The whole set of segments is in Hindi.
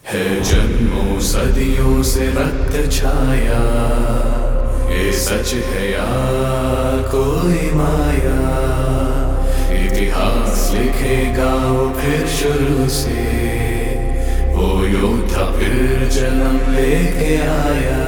है जन्मों सदियों से रक्त छाया, ये सच है या कोई माया। इतिहास लिखेगा वो फिर शुरू से, वो योद्धा फिर जन्म लेके आया।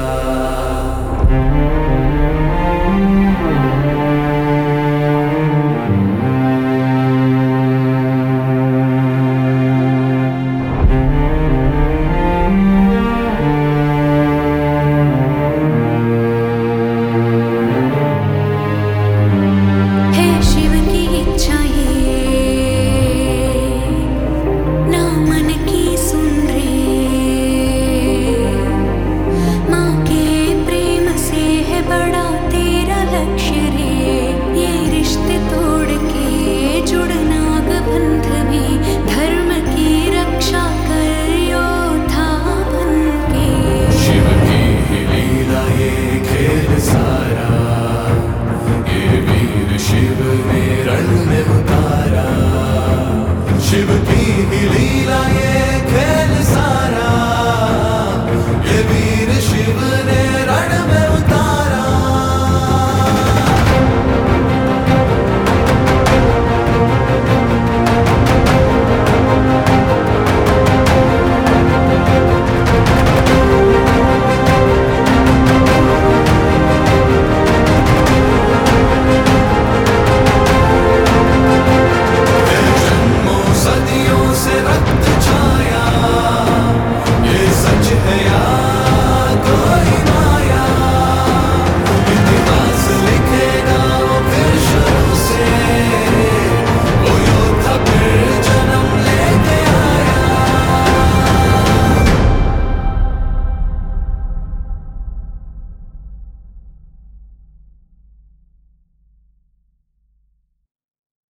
शिव की ही लीला ये खेल सारा, ये वीर शिव ने रण में उतारा। सदियों से रक्त